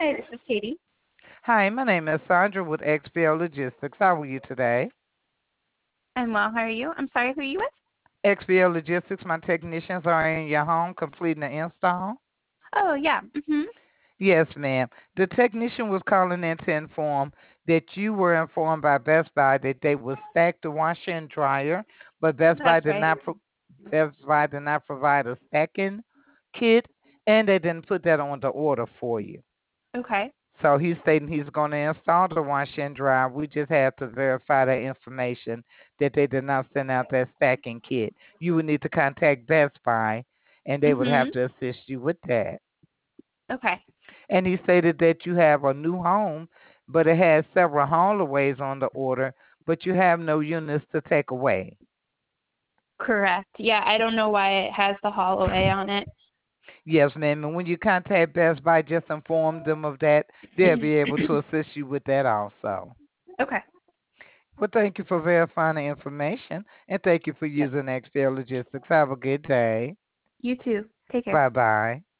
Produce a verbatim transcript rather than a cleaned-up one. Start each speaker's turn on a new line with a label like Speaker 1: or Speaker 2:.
Speaker 1: Hi, this is Katie.
Speaker 2: Hi, my name is Sandra with X P L Logistics. How are you today?
Speaker 1: I'm well. How are you? I'm sorry, who are you with?
Speaker 2: X P L Logistics, my technicians are in your home completing the install.
Speaker 1: Oh, yeah. Mm-hmm.
Speaker 2: Yes, ma'am. The technician was calling in to inform that you were informed by Best Buy that they would stack the washer and dryer, but Best Buy
Speaker 1: That's
Speaker 2: did
Speaker 1: right.
Speaker 2: not pro- Best Buy did not provide a stacking kit, and they didn't put that on the order for you.
Speaker 1: Okay.
Speaker 2: So he's stating he's going to install the wash and dry. We just have to verify that information that they did not send out that stacking kit. You would need to contact Best Buy, and they would
Speaker 1: Mm-hmm.
Speaker 2: have to assist you with that.
Speaker 1: Okay.
Speaker 2: And he stated that you have a new home, but it has several haulaways on the order, but you have no units to take away.
Speaker 1: Correct. Yeah, I don't know why it has the Holloway on it.
Speaker 2: Yes, ma'am. And when you contact Best Buy, just inform them of that. They'll be able to assist you with that also.
Speaker 1: Okay.
Speaker 2: Well, thank you for verifying the information and thank you for
Speaker 1: Yep.
Speaker 2: using X P L Logistics. Have a good day.
Speaker 1: You too. Take care.
Speaker 2: Bye bye.